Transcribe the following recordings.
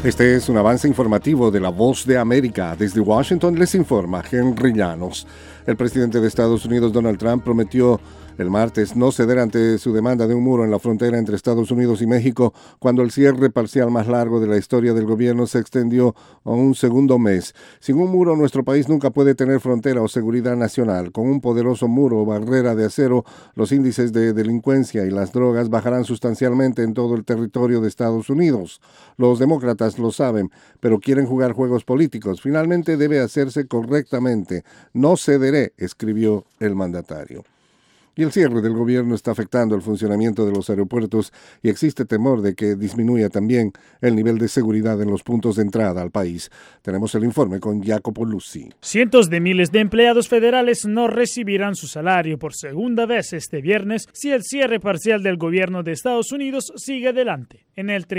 Este es un avance informativo de La Voz de América. Desde Washington les informa Henry Llanos. El presidente de Estados Unidos, Donald Trump, prometió el martes no ceder ante su demanda de un muro en la frontera entre Estados Unidos y México cuando el cierre parcial más largo de la historia del gobierno se extendió a un segundo mes. Sin un muro, nuestro país nunca puede tener frontera o seguridad nacional. Con un poderoso muro o barrera de acero, los índices de delincuencia y las drogas bajarán sustancialmente en todo el territorio de Estados Unidos. Los demócratas lo saben, pero quieren jugar juegos políticos. Finalmente debe hacerse correctamente. No cederé, escribió el mandatario. Y el cierre del gobierno está afectando el funcionamiento de los aeropuertos y existe temor de que disminuya también el nivel de seguridad en los puntos de entrada al país. Tenemos el informe con Jacopo Luzzi. Cientos de miles de empleados federales no recibirán su salario por segunda vez este viernes si el cierre parcial del gobierno de Estados Unidos sigue adelante. En el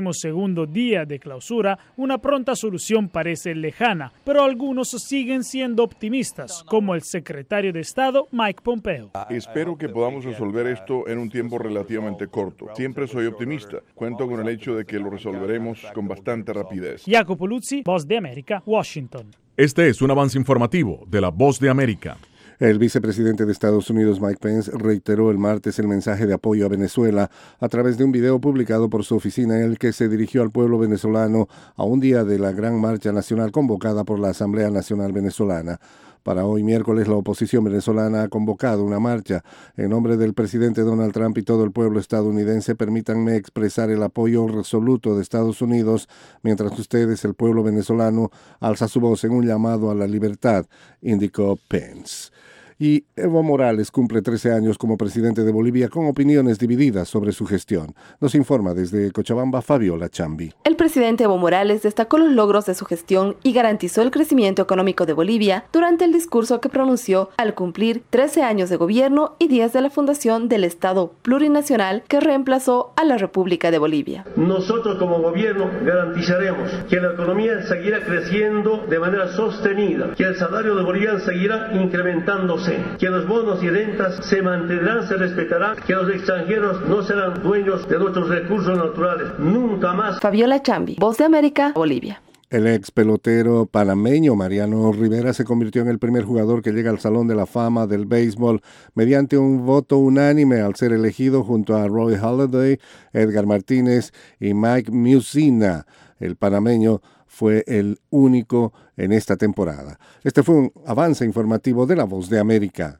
32º día de clausura, una pronta solución parece lejana, pero algunos siguen siendo optimistas, como el secretario de Estado Mike Pompeo. Espero que podamos resolver esto en un tiempo relativamente corto. Siempre soy optimista. Cuento con el hecho de que lo resolveremos con bastante rapidez. Jacopo Luzzi, Voz de América, Washington. Este es un avance informativo de La Voz de América. El vicepresidente de Estados Unidos, Mike Pence, reiteró el martes el mensaje de apoyo a Venezuela a través de un video publicado por su oficina en el que se dirigió al pueblo venezolano a un día de la gran marcha nacional convocada por la Asamblea Nacional Venezolana. Para hoy miércoles, la oposición venezolana ha convocado una marcha en nombre del presidente Donald Trump y todo el pueblo estadounidense. Permítanme expresar el apoyo resoluto de Estados Unidos mientras ustedes, el pueblo venezolano, alza su voz en un llamado a la libertad, indicó Pence. Y Evo Morales cumple 13 años como presidente de Bolivia con opiniones divididas sobre su gestión. Nos informa desde Cochabamba Fabiola Chambi. El presidente Evo Morales destacó los logros de su gestión y garantizó el crecimiento económico de Bolivia durante el discurso que pronunció al cumplir 13 años de gobierno y 10 de la fundación del Estado plurinacional que reemplazó a la República de Bolivia. Nosotros como gobierno garantizaremos que la economía seguirá creciendo de manera sostenida, que el salario de boliviano seguirá incrementándose, que los bonos y rentas se mantendrán, se respetarán, que los extranjeros no serán dueños de nuestros recursos naturales, nunca más. Fabiola Chambi, Voz de América, Bolivia. El ex pelotero panameño Mariano Rivera se convirtió en el primer jugador que llega al Salón de la Fama del béisbol mediante un voto unánime al ser elegido junto a Roy Halladay, Edgar Martínez y Mike Mussina. El panameño fue el único en esta temporada. Este fue un avance informativo de La Voz de América.